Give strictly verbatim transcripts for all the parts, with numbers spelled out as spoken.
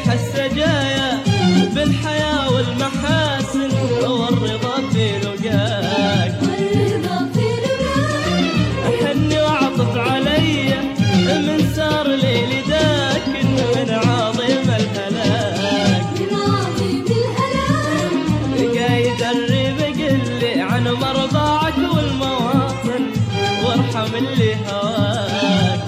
ريح السجايا بالحياة والمحاسن والرضا في لقاك أحني وعطف علي من سار ليلي داكن من عظيم الهلاك قايد الريب قلي عن مرضاعك والمواطن وارحم اللي هواك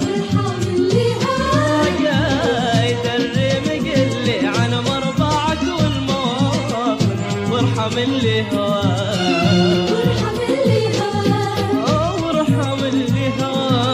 قايد الريب قلي عن مرضاعك والمواطن وارحم اللي هواك وارحم اللي هواك.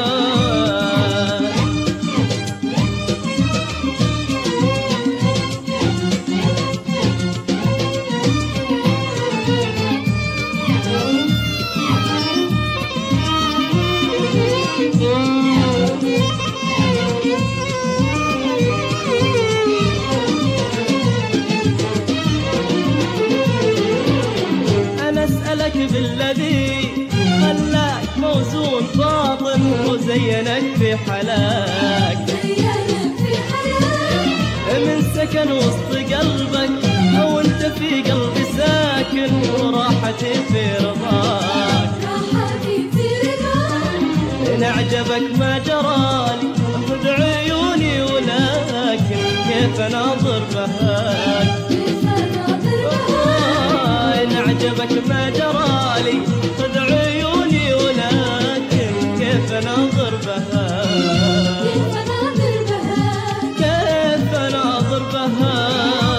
أنا أسألك بالذي خلاك موزون باطن وزينك في حلاك من سكن وسط قلبك أو أنت في قلبي ساكن وراحتي في رضاك إن أعجبك ما جرالي خذ عيوني ولكن كيف أناظر بهاك إن أعجبك ما جرالي خذ عيوني ولكن كيف أناظر بهاك كيف أناظر بهاك.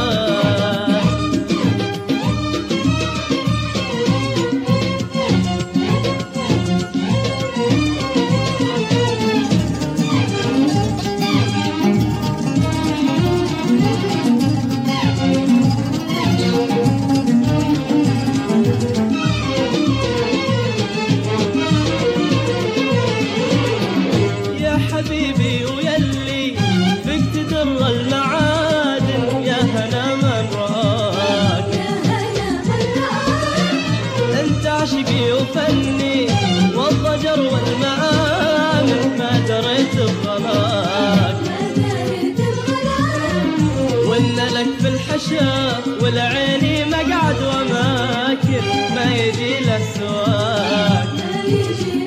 حبيبي ويلي فيك تدر المعادن يا هنا من رآك انت عشقي وفني والضجر والمآمن ما دريت بغلاك وان لك في الحشا والعيني مقعد وماكر ما يجي له سواك